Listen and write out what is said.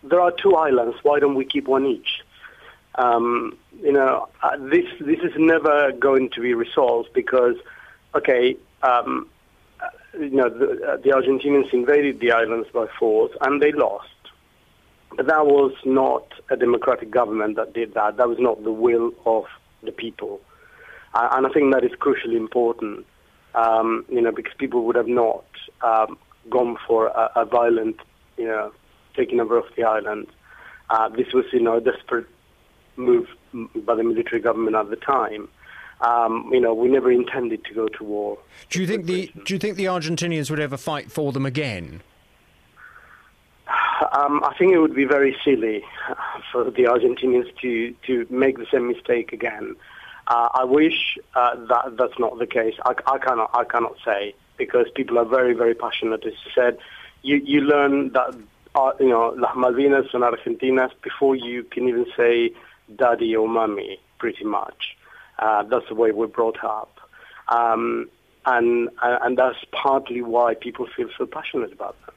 there are two islands. Why don't we keep one each? This is never going to be resolved because, the Argentinians invaded the islands by force and they lost. But that was not a democratic government that did that. That was not the will of the people. And I think that is crucially important, because people would have not gone for a violent, taking over of the island. This was, a desperate move by the military government at the time. We never intended to go to war. Do you think the Argentinians would ever fight for them again? I think it would be very silly for the Argentinians to make the same mistake again. I wish that that's not the case. I cannot say, because people are very, very passionate. As you said, you learn that Las Malvinas son Argentinas before you can even say daddy or mommy, pretty much. That's the way we're brought up, and that's partly why people feel so passionate about them.